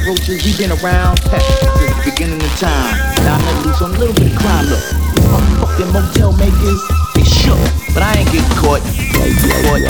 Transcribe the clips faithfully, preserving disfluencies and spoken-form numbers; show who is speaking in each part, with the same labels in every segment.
Speaker 1: cockroaches, we been around heck, since the beginning of time. Now I'm at least on a little bit of crime, look. Fucking motel makers, they shook, but I ain't getting caught. Caught,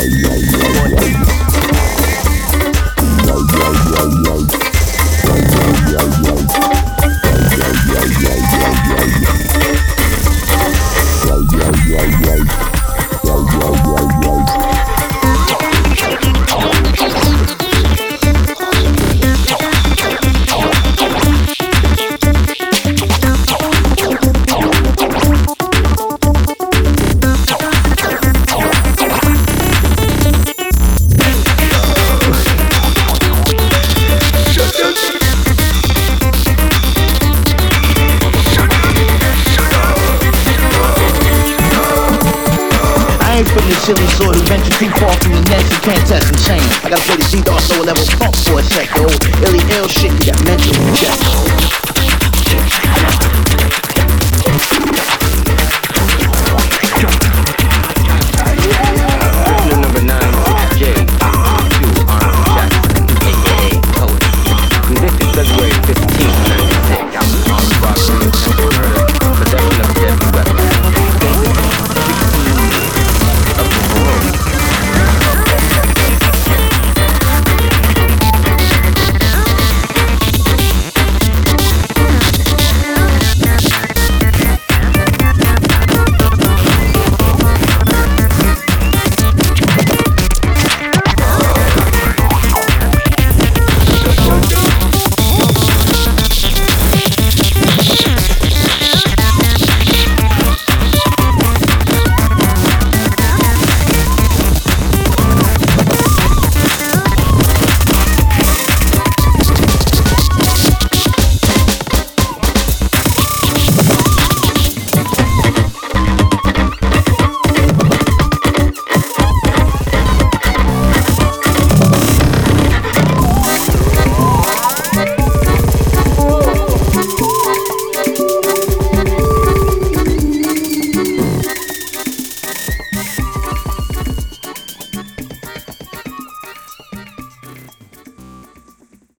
Speaker 1: silly sort of venture too far from the nest, you can't test and change. I gotta play the C-Dog so level funk for a sec, yo. Illy ill shit, you got mental. Yeah.